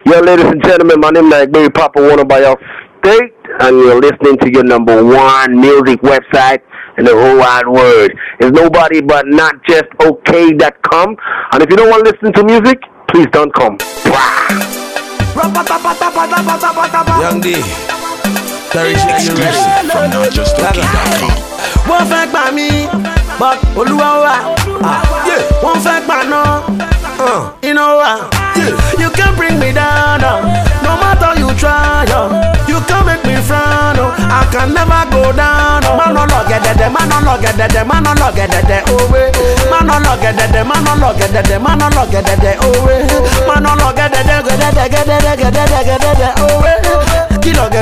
Yo, ladies and gentlemen, my name is Barry Papa, wanted by your state, and you're listening to your number one music website in the whole wide world. It's nobody but notjustok.com. And if you don't want to listen to music, please don't come. Young D, Terry, are you ready? From notjustok.com. Won't fact by me, but Oluwa, won't fact by no. You know what? You can't bring me down, no matter you try, you can't make me frown, I can never go down, man no look at that, man no look at that, man no look at that, oh way, man no look at that, man no look at that, man no look at that, oh way, man no look at that, oh way, kilo get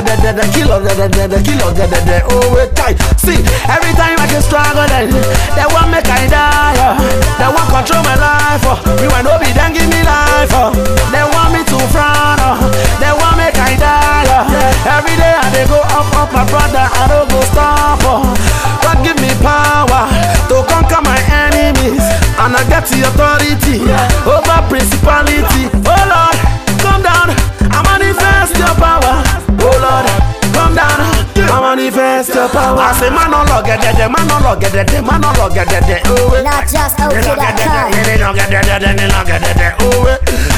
that, oh way, tight. See, every time I can struggle, they want make I die, they want control my life, me want no be then give me life, they want me to frown, they want make I die, every day I they go up, my brother, I don't go stop, God give me power to conquer my enemies, and I get the authority over principality. Oh Lord, come down, I manifest your power. Oh Lord, come down, I manifest your power. I say man no look at that, man no look at that, man no look at that. Oh, notjustok.com. they look at that. Oh,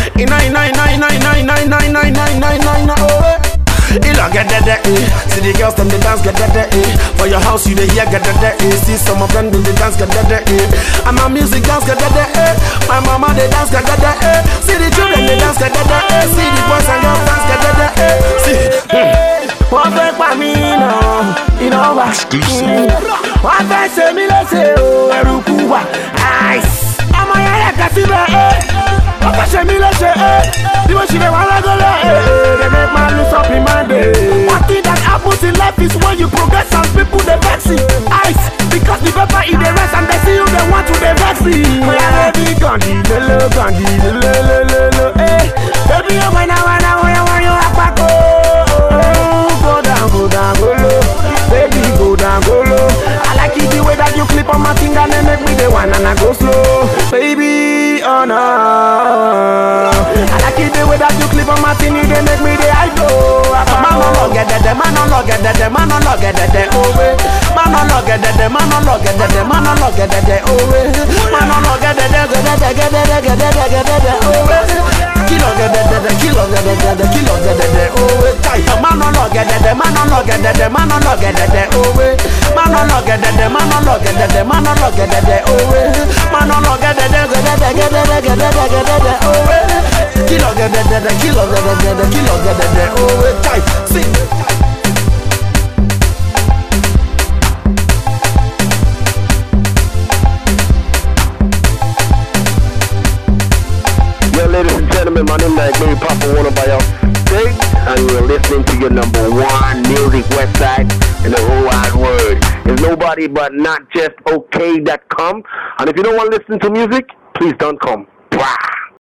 you look at that, see the girls them they dance get that, for your house you they hear get that, see some of them do they dance get that, and my music dance get that, my mama they dance get that, see the children they dance get that, see the boys and girls dance get that, see. One break by me now, you know what? One break say me let's say oh erukuwa, ice. I'm a yaya kasiba, one break say me let's say the way she dey wanna go they make man lose up in my day. One thing that happens in life is when you progress and people they vex it. Ice, because the paper in the rest and they see you they want to they vex it. We are ready, Gandhi, hey, baby you wanna you a paco. Go down, go low, baby go down, go low. I like it the way that you clip on my finger and make me the one and I go slow, baby, oh no. I like it the way that you clip on my finger, they make me the I go. Man no look at that, man no look at that, man no look at that, oh way. Man no look at that, man no look at that, man no look at that, oh way. Man no look at that, oh way. Kilo get that, oh way. Man no look at that, man no look at that, man no look at that, oh way. Man no look at that, man no look at that, man no look at that, oh way. Man no look at that, oh way. Kilo get that, oh way. Tight, see. Ladies and gentlemen, my name is Barry Papa, wanted by your state, and you're listening to your number one music website in the whole wide world. It's nobody but notjustok.com. And if you don't want to listen to music, please don't come.